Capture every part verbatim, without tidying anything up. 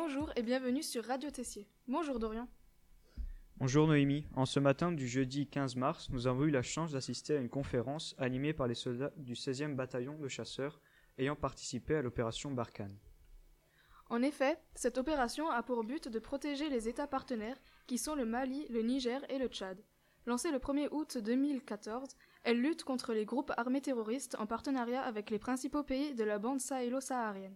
Bonjour et bienvenue sur Radio Tessier. Bonjour Dorian. Bonjour Noémie. En ce matin du jeudi quinze mars, nous avons eu la chance d'assister à une conférence animée par les soldats du seizième bataillon de chasseurs ayant participé à l'opération Barkhane. En effet, cette opération a pour but de protéger les États partenaires qui sont le Mali, le Niger et le Tchad. Lancée le premier août deux mille quatorze, elle lutte contre les groupes armés terroristes en partenariat avec les principaux pays de la bande sahélo-saharienne.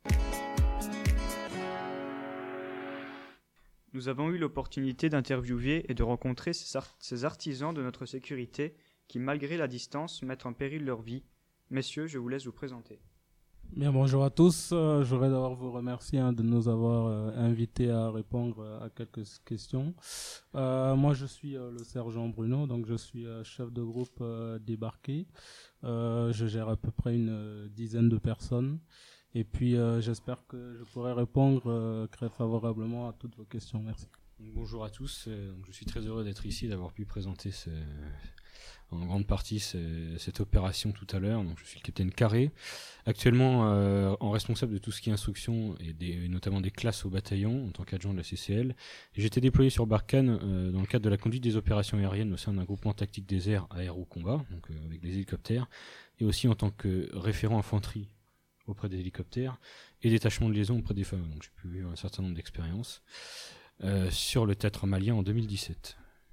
Nous avons eu l'opportunité d'interviewer et de rencontrer ces, art- ces artisans de notre sécurité qui, malgré la distance, mettent en péril leur vie. Messieurs, je vous laisse vous présenter. Bien, bonjour à tous. Euh, je voudrais d'abord vous remercier hein, de nous avoir euh, invités à répondre euh, à quelques questions. Euh, moi, je suis euh, le sergent Bruno, donc je suis euh, chef de groupe euh, débarqué. Euh, je gère à peu près une euh, dizaine de personnes. Et puis, euh, j'espère que je pourrai répondre euh, très favorablement à toutes vos questions. Merci. Bonjour à tous. Euh, je suis très heureux d'être ici, d'avoir pu présenter ce, en grande partie ce, cette opération tout à l'heure. Donc, je suis le capitaine Carré, actuellement euh, en responsable de tout ce qui est instruction et, des, et notamment des classes au bataillon en tant qu'adjoint de la C C L. Et j'étais déployé sur Barkhane euh, dans le cadre de la conduite des opérations aériennes au sein d'un groupement tactique des airs aéro-combat, donc euh, avec des hélicoptères, et aussi en tant que référent infanterie auprès des hélicoptères et détachement de liaison auprès des femmes. Donc j'ai pu vivre un certain nombre d'expériences euh, sur le théâtre malien en deux mille dix-sept.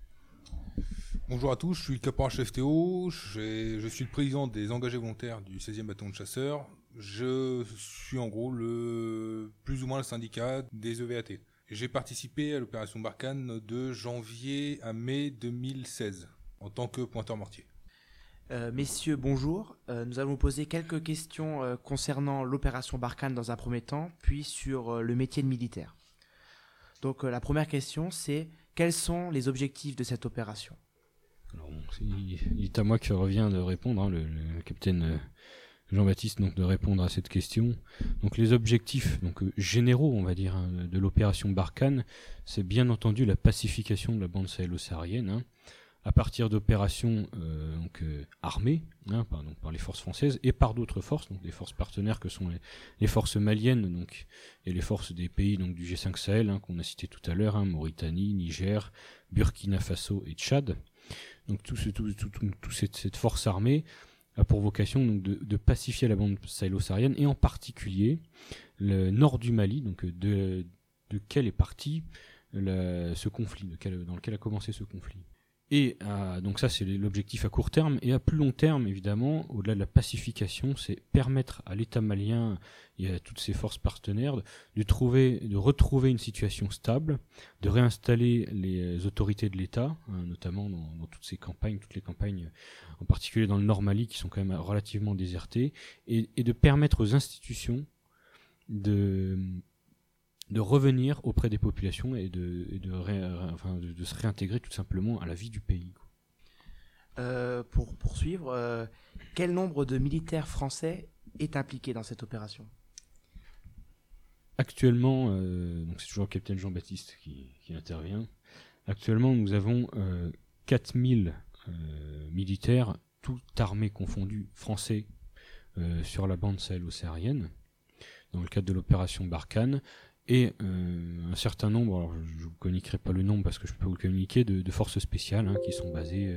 Bonjour à tous, je suis le caporal chef Théo, j'ai- je suis le président des engagés volontaires du seizième bataillon de chasseurs. Je suis en gros le plus ou moins le syndicat des E V A T. J'ai participé à l'opération Barkhane de janvier à mai deux mille seize en tant que pointeur mortier. Euh, messieurs, bonjour. Euh, nous allons vous poser quelques questions euh, concernant l'opération Barkhane dans un premier temps, puis sur euh, le métier de militaire. Donc euh, la première question, c'est quels sont les objectifs de cette opération ? Alors bon, c'est- il est à moi que revient de répondre, hein, le, le capitaine euh, Jean-Baptiste, donc de répondre à cette question. Donc les objectifs donc euh, généraux, on va dire, hein, de l'opération Barkhane, c'est bien entendu la pacification de la bande sahélo-saharienne, hein, à partir d'opérations euh, donc euh, armées hein, par, donc, par les forces françaises et par d'autres forces, donc des forces partenaires que sont les, les forces maliennes donc et les forces des pays donc du G cinq Sahel hein, qu'on a cité tout à l'heure, hein, Mauritanie, Niger, Burkina Faso et Tchad. Donc tout, ce, tout, tout, tout, tout cette, cette force armée a pour vocation donc de, de pacifier la bande sahélo-saharienne et en particulier le nord du Mali, donc de, de quel est parti la, ce conflit, de quel, dans lequel a commencé ce conflit. Et euh, donc ça c'est l'objectif à court terme, et à plus long terme évidemment, au-delà de la pacification, c'est permettre à l'État malien et à toutes ses forces partenaires de trouver, de retrouver une situation stable, de réinstaller les autorités de l'État, hein, notamment dans, dans toutes ces campagnes, toutes les campagnes, en particulier dans le Nord Mali qui sont quand même relativement désertées, et, et de permettre aux institutions de de revenir auprès des populations et de, et de, ré, enfin, de, de se réintégrer tout simplement à la vie du pays. Euh, pour poursuivre, euh, quel nombre de militaires français est impliqué dans cette opération ? Actuellement, euh, donc c'est toujours le capitaine Jean-Baptiste qui, qui intervient. Actuellement, nous avons euh, quatre mille euh, militaires, toutes armées confondues, français, euh, sur la bande sahélo-saharienne, dans le cadre de l'opération Barkhane. Et euh, un certain nombre, alors je ne vous communiquerai pas le nombre parce que je peux vous le communiquer, de, de forces spéciales hein, qui sont basées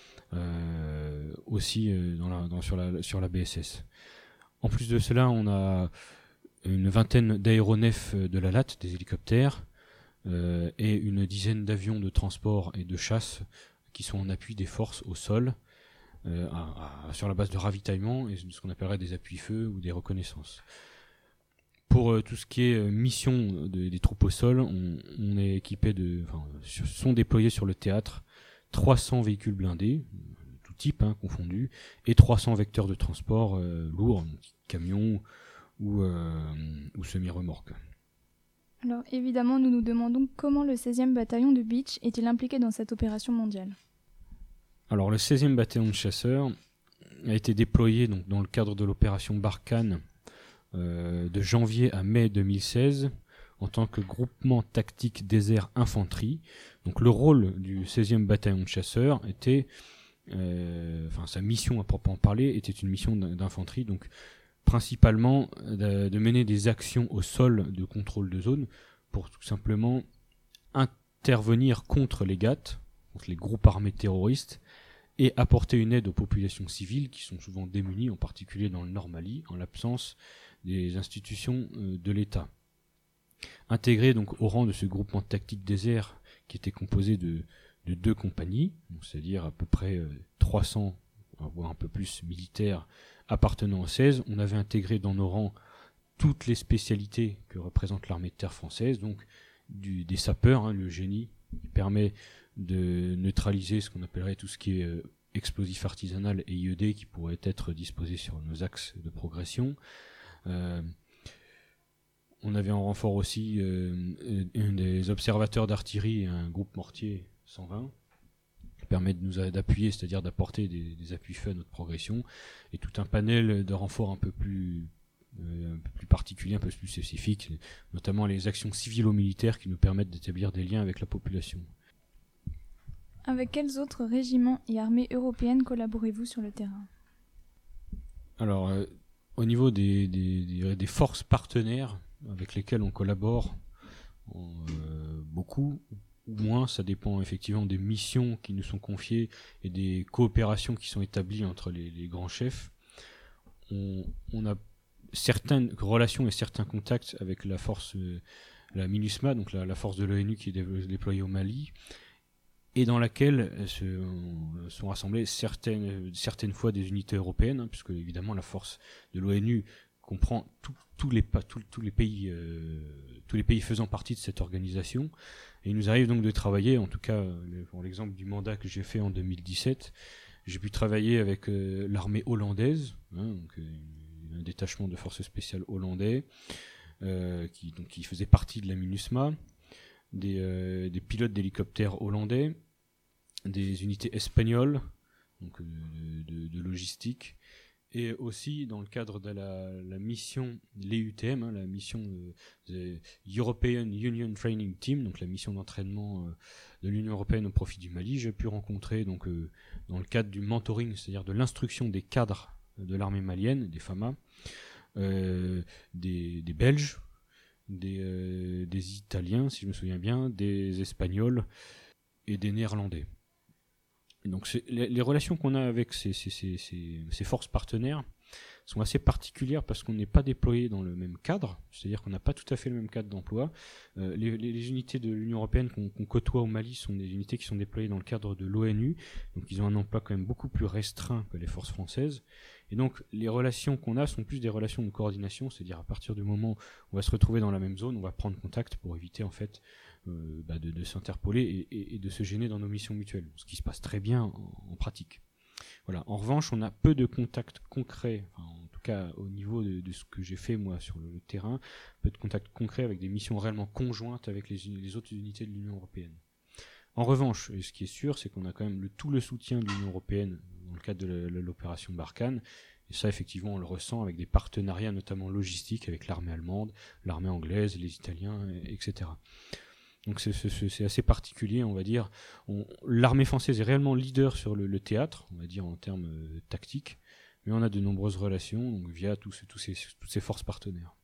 euh, aussi euh, dans la, dans, sur, la, sur la B S S. En plus de cela, on a une vingtaine d'aéronefs de la L A T, des hélicoptères, euh, et une dizaine d'avions de transport et de chasse qui sont en appui des forces au sol, euh, à, à, sur la base de ravitaillement et de ce qu'on appellerait des appuis-feu ou des reconnaissances. Pour euh, tout ce qui est euh, mission de, des troupes au sol, on, on est équipé de, enfin, sur, sont déployés sur le théâtre trois cents véhicules blindés, tout type hein, confondus, et trois cents vecteurs de transport euh, lourds, camions ou, euh, ou semi-remorques. Alors évidemment, nous nous demandons comment le seizième bataillon de Beach est-il impliqué dans cette opération mondiale ? Alors le seizième bataillon de chasseurs a été déployé donc, dans le cadre de l'opération Barkhane Euh, de janvier à mai deux mille seize en tant que groupement tactique désert infanterie. Donc le rôle du seizième bataillon de chasseurs était, euh, enfin sa mission à proprement parler était une mission d'infanterie, donc principalement de, de mener des actions au sol de contrôle de zone pour tout simplement intervenir contre les G A T, contre les groupes armés terroristes, et apporter une aide aux populations civiles qui sont souvent démunies, en particulier dans le Nord Mali, en l'absence des institutions euh, de l'État. Intégré donc au rang de ce groupement tactique désert qui était composé de, de deux compagnies, c'est-à-dire à peu près euh, trois cents, voire un peu plus, militaires appartenant au seize, on avait intégré dans nos rangs toutes les spécialités que représente l'armée de terre française, donc du, des sapeurs, hein, le génie qui permet de neutraliser ce qu'on appellerait tout ce qui est euh, explosif artisanal et I E D qui pourrait être disposé sur nos axes de progression. Euh, on avait en renfort aussi euh, un des observateurs d'artillerie et un groupe mortier cent vingt qui permet de nous a- d'appuyer, c'est-à-dire d'apporter des, des appuis feux à notre progression, et tout un panel de renforts un peu plus Euh, un peu plus particulier, un peu plus spécifique, notamment les actions civilo-militaires qui nous permettent d'établir des liens avec la population. Avec quels autres régiments et armées européennes collaborez-vous sur le terrain? Alors, euh, au niveau des, des, des, des forces partenaires avec lesquelles on collabore, euh, beaucoup ou moins, ça dépend effectivement des missions qui nous sont confiées et des coopérations qui sont établies entre les, les grands chefs. On, on a certaines relations et certains contacts avec la force, euh, la MINUSMA, donc la, la force de l'ONU qui est dé- déployée au Mali, et dans laquelle euh, se, euh, sont rassemblées certaines, certaines fois des unités européennes, hein, puisque évidemment la force de l'ONU comprend tout, tous les, pa- tout- tous les pays, euh, tous les pays faisant partie de cette organisation. Et il nous arrive donc de travailler, en tout cas euh, pour l'exemple du mandat que j'ai fait en deux mille dix-sept, j'ai pu travailler avec euh, l'armée hollandaise, hein, donc, euh, un détachement de forces spéciales hollandais euh, qui, donc, qui faisait partie de la MINUSMA, des, euh, des pilotes d'hélicoptères hollandais, des unités espagnoles, donc euh, de, de, de logistique, et aussi dans le cadre de la, la mission, l'E U T M, hein, la mission euh, European Union Training Team, donc la mission d'entraînement euh, de l'Union Européenne au profit du Mali, j'ai pu rencontrer donc, euh, dans le cadre du mentoring, c'est-à-dire de l'instruction des cadres de l'armée malienne, des F A M A, euh, des, des Belges, des, euh, des Italiens, si je me souviens bien, des Espagnols et des Néerlandais. Et donc c'est, les, les relations qu'on a avec ces, ces, ces, ces, ces forces partenaires sont assez particulières parce qu'on n'est pas déployé dans le même cadre, c'est-à-dire qu'on n'a pas tout à fait le même cadre d'emploi. Euh, les, les, les unités de l'Union Européenne qu'on, qu'on côtoie au Mali sont des unités qui sont déployées dans le cadre de l'ONU, donc ils ont un emploi quand même beaucoup plus restreint que les forces françaises. Et donc les relations qu'on a sont plus des relations de coordination, c'est-à-dire à partir du moment où on va se retrouver dans la même zone, on va prendre contact pour éviter en fait euh, bah de, de s'interpoler et, et, et de se gêner dans nos missions mutuelles, ce qui se passe très bien en, en pratique. Voilà. En revanche, on a peu de contacts concrets, enfin, en tout cas au niveau de, de ce que j'ai fait moi sur le, le terrain, peu de contacts concrets avec des missions réellement conjointes avec les, les autres unités de l'Union Européenne. En revanche, et ce qui est sûr, c'est qu'on a quand même le, tout le soutien de l'Union Européenne dans le cadre de, la, de l'opération Barkhane, et ça effectivement on le ressent avec des partenariats notamment logistiques avec l'armée allemande, l'armée anglaise, les Italiens, et cetera. Donc c'est, c'est, c'est assez particulier, on va dire. On, l'armée française est réellement leader sur le, le théâtre, on va dire en termes euh, tactiques, mais on a de nombreuses relations donc, via tous ces, tous ces, toutes ces forces partenaires.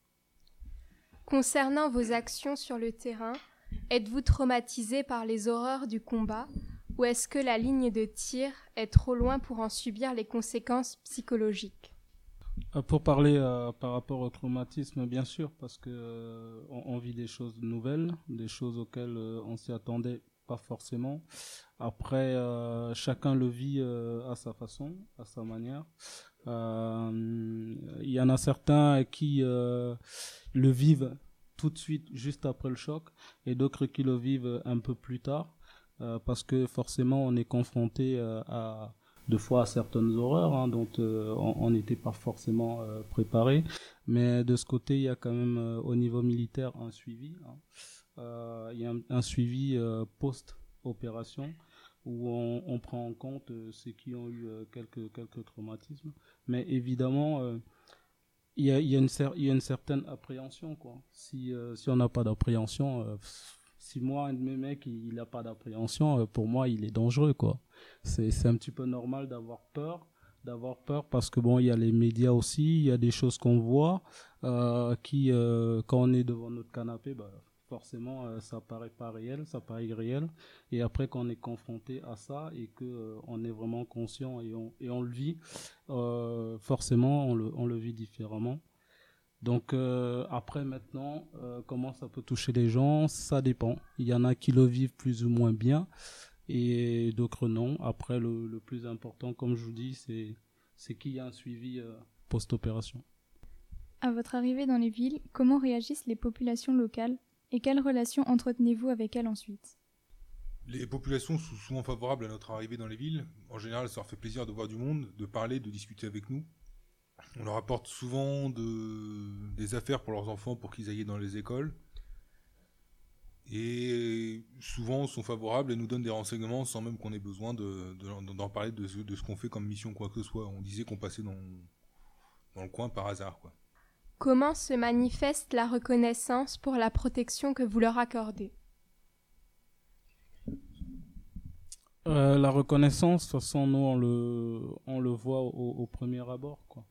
Concernant vos actions sur le terrain, êtes-vous traumatisé par les horreurs du combat, ou est-ce que la ligne de tir est trop loin pour en subir les conséquences psychologiques ? Pour parler euh, par rapport au traumatisme, bien sûr, parce que euh, on, on vit des choses nouvelles, des choses auxquelles euh, on s'y attendait pas forcément. Après, euh, chacun le vit euh, à sa façon, à sa manière. Il euh, y en a certains qui euh, le vivent tout de suite, juste après le choc, et d'autres qui le vivent un peu plus tard, euh, parce que forcément, on est confronté euh, à de fois à certaines horreurs hein, dont euh, on n'était pas forcément euh, préparé, mais de ce côté il y a quand même euh, au niveau militaire un suivi, hein. euh, il y a un, un suivi euh, post-opération où on, on prend en compte euh, ceux qui ont eu euh, quelques, quelques traumatismes, mais évidemment euh, il y a, il y a une cer- il y a une certaine appréhension quoi. Si, euh, si on n'a pas d'appréhension, euh, si moi un de mes mecs il n'a pas d'appréhension, euh, pour moi il est dangereux quoi. C'est, c'est un petit peu normal d'avoir peur d'avoir peur parce que bon, il y a les médias aussi, il y a des choses qu'on voit euh, qui, euh, quand on est devant notre canapé, bah, forcément, euh, ça paraît pas réel, ça paraît irréel. Et après, quand on est confronté à ça et que euh, on est vraiment conscient et on, et on le vit, euh, forcément, on le, on le vit différemment. Donc euh, après maintenant, euh, comment ça peut toucher les gens, ça dépend. Il y en a qui le vivent plus ou moins bien et d'autres non. Après, le, le plus important, comme je vous dis, c'est, c'est qu'il y a un suivi euh, post-opération. À votre arrivée dans les villes, comment réagissent les populations locales et quelles relations entretenez-vous avec elles ensuite ? Les populations sont souvent favorables à notre arrivée dans les villes. En général, ça leur fait plaisir de voir du monde, de parler, de discuter avec nous. On leur apporte souvent de, des affaires pour leurs enfants pour qu'ils aillent dans les écoles. Et souvent sont favorables et nous donnent des renseignements sans même qu'on ait besoin de, de, d'en parler de ce, de ce qu'on fait comme mission, quoi que ce soit. On disait qu'on passait dans, dans le coin par hasard, quoi. Comment se manifeste la reconnaissance pour la protection que vous leur accordez ? Euh, la reconnaissance, de toute façon, nous, on le, on le voit au, au premier abord, quoi.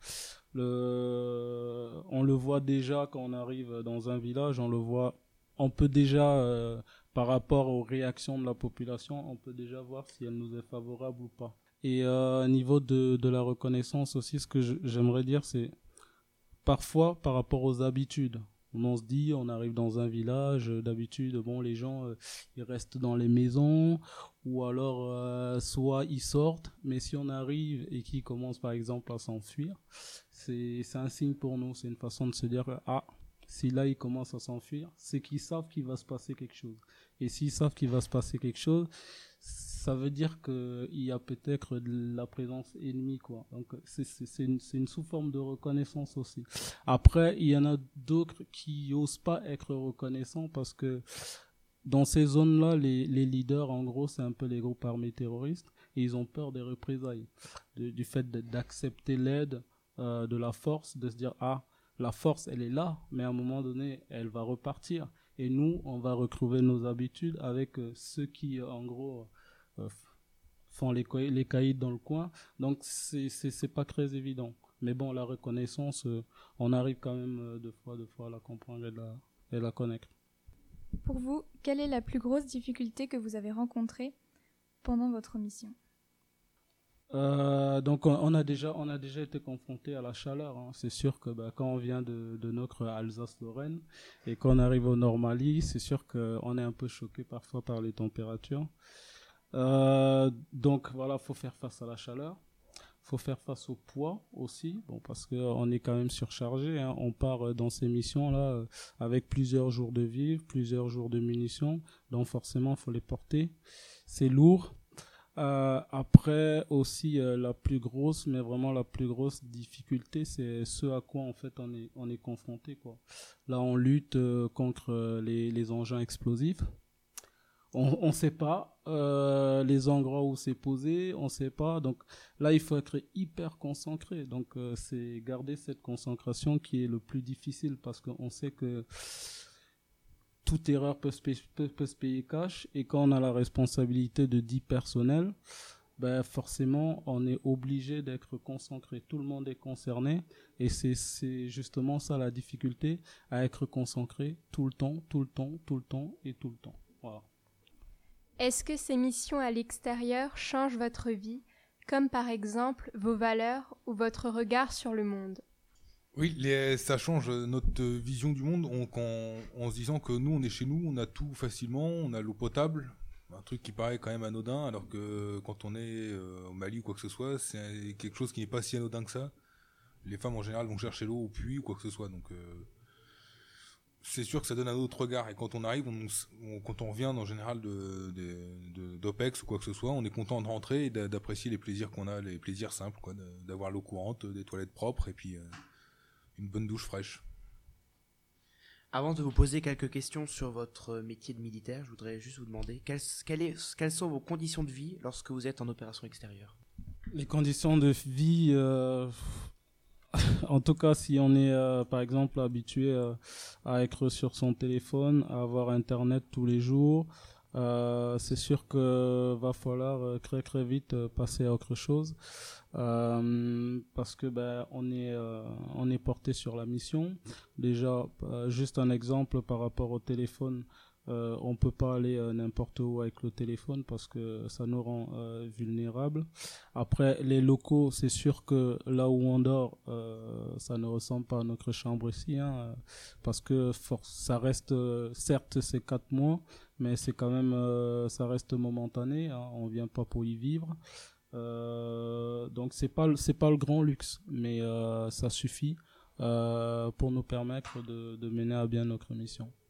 Le, on le voit déjà quand on arrive dans un village, on le voit, on peut déjà, euh, par rapport aux réactions de la population, on peut déjà voir si elle nous est favorable ou pas. Et euh, au niveau de, de la reconnaissance aussi, ce que je, j'aimerais dire, c'est parfois par rapport aux habitudes. On se dit, on arrive dans un village, d'habitude, bon, les gens, euh, ils restent dans les maisons, ou alors, euh, soit ils sortent, mais si on arrive et qu'ils commencent, par exemple, à s'enfuir, c'est, c'est un signe pour nous, c'est une façon de se dire, ah, si là, ils commencent à s'enfuir, c'est qu'ils savent qu'il va se passer quelque chose. Et s'ils savent qu'il va se passer quelque chose, ça veut dire qu'il y a peut-être de la présence ennemie, quoi. Donc, c'est, c'est, c'est, une, c'est une sous-forme de reconnaissance aussi. Après, il y en a d'autres qui n'osent pas être reconnaissants parce que dans ces zones-là, les, les leaders, en gros, c'est un peu les groupes armés terroristes et ils ont peur des représailles, de, du fait de, d'accepter l'aide euh, de la force, de se dire, ah, la force, elle est là, mais à un moment donné, elle va repartir. Et nous, on va retrouver nos habitudes avec euh, ceux qui, en gros, euh, font les, les caïds dans le coin. Donc, c'est, c'est, c'est pas très évident. Mais bon, la reconnaissance, euh, on arrive quand même euh, deux fois, deux fois à la comprendre et la, et la connaître. Pour vous, quelle est la plus grosse difficulté que vous avez rencontrée pendant votre mission ? Euh, donc on, on a déjà on a déjà été confronté à la chaleur, hein. C'est sûr que bah, quand on vient de, de notre Alsace-Lorraine et qu'on arrive au Nord-Mali, c'est sûr qu'on est un peu choqué parfois par les températures. Euh, donc voilà, faut faire face à la chaleur, faut faire face au poids aussi, bon parce que on est quand même surchargé, hein. On part dans ces missions là avec plusieurs jours de vivre, plusieurs jours de munitions, donc forcément faut les porter. C'est lourd. Euh, après aussi euh, la plus grosse, mais vraiment la plus grosse difficulté, c'est ce à quoi en fait on est on est confronté, quoi. Là on lutte euh, contre euh, les les engins explosifs. On on sait pas euh, les endroits où c'est posé, on sait pas. Donc là il faut être hyper concentré. Donc euh, c'est garder cette concentration qui est le plus difficile parce qu'on sait que toute erreur peut se, payer, peut, peut se payer cash, et quand on a la responsabilité de dix personnels, ben forcément on est obligé d'être concentré, tout le monde est concerné, et c'est, c'est justement ça la difficulté, à être concentré tout le temps, tout le temps, tout le temps et tout le temps. Voilà. Est-ce que ces missions à l'extérieur changent votre vie, comme par exemple vos valeurs ou votre regard sur le monde ? Oui, les, ça change notre vision du monde on, quand, en se disant que nous, on est chez nous, on a tout facilement, on a l'eau potable, un truc qui paraît quand même anodin, alors que quand on est euh, au Mali ou quoi que ce soit, c'est quelque chose qui n'est pas si anodin que ça. Les femmes, en général, vont chercher l'eau au puits ou quoi que ce soit, donc euh, c'est sûr que ça donne un autre regard. Et quand on arrive, on, on, quand on revient en général de, de, de, d'OPEX ou quoi que ce soit, on est content de rentrer et d'apprécier les plaisirs qu'on a, les plaisirs simples, quoi, d'avoir l'eau courante, des toilettes propres, et puis... Euh, une bonne douche fraîche. Avant de vous poser quelques questions sur votre métier de militaire, je voudrais juste vous demander quelles, quelles, est, quelles sont vos conditions de vie lorsque vous êtes en opération extérieure ? Les conditions de vie, euh, en tout cas si on est euh, par exemple habitué euh, à être sur son téléphone, à avoir internet tous les jours, euh, c'est sûr que va falloir euh, très très vite euh, passer à autre chose. Euh, parce que ben on est euh, on est porté sur la mission. Déjà, euh, juste un exemple par rapport au téléphone. Euh, on peut pas aller euh, n'importe où avec le téléphone parce que ça nous rend euh, vulnérables. Après, les locaux, c'est sûr que là où on dort, euh, ça ne ressemble pas à notre chambre ici, hein, euh, parce que force, ça reste, euh, certes, c'est quatre mois, mais c'est quand même, euh, ça reste momentané. Hein, on vient pas pour y vivre. Euh, donc c'est pas, le- c'est pas le grand luxe, mais euh, ça suffit euh, pour nous permettre de, de mener à bien notre mission.